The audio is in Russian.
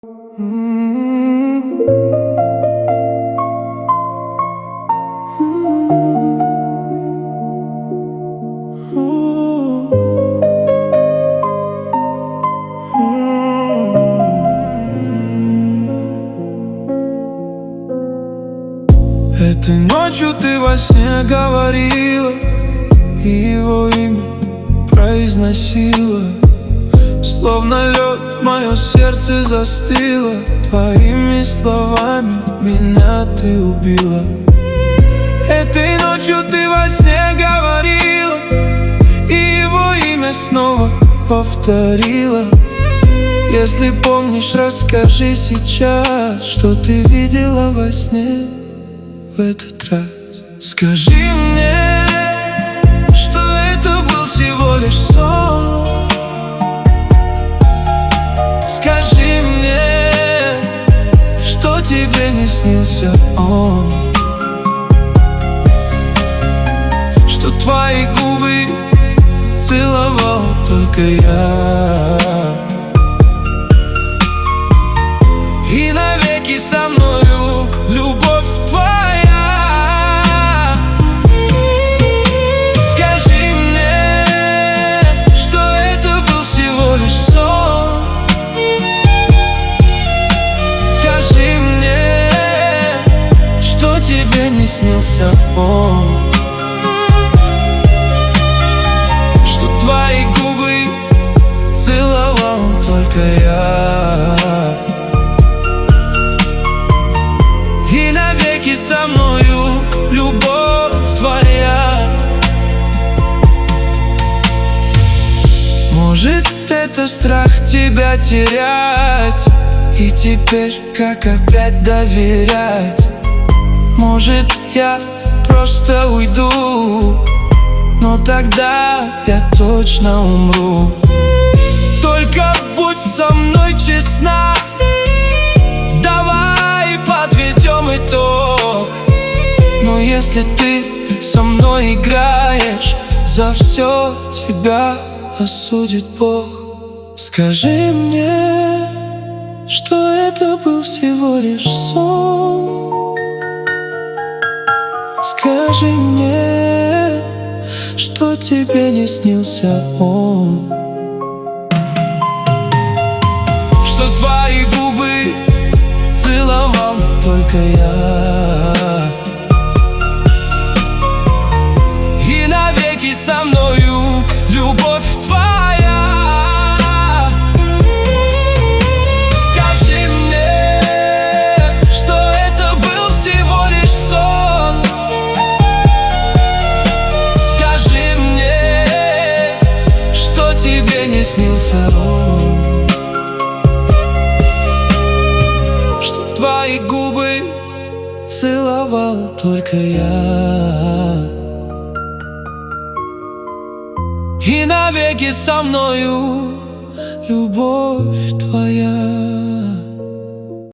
Этой ночью ты во сне говорила и его имя произносила. Словно лед мое сердце застыло. Твоими словами меня ты убила. Этой ночью ты во сне говорила и его имя снова повторила. Если помнишь, расскажи сейчас, что ты видела во сне в этот раз. Скажи мне, что это был всего лишь сон. Скажи мне, что тебе не снился он, что твои губы целовал только я, и навеки со мною любовь твоя. Скажи мне, что это был всего лишь сон. Скажи мне, что тебе не снился он, что твои губы целовал только я, и навеки со мною любовь твоя. Может, это страх тебя терять, и теперь как опять доверять? Может, я просто уйду, но тогда я точно умру. Только будь со мной честна, давай подведем итог. Но если ты со мной играешь, за все тебя осудит Бог. Скажи мне, что это был всего лишь сон. Скажи мне, что тебе не снился он, что твои губы целовал только я, и навеки со мною любовь твоя. Скажи мне, что это был всего лишь сон. Скажи мне, что тебе не снился он, что твои губы целовал только я, и навеки со мною любовь твоя.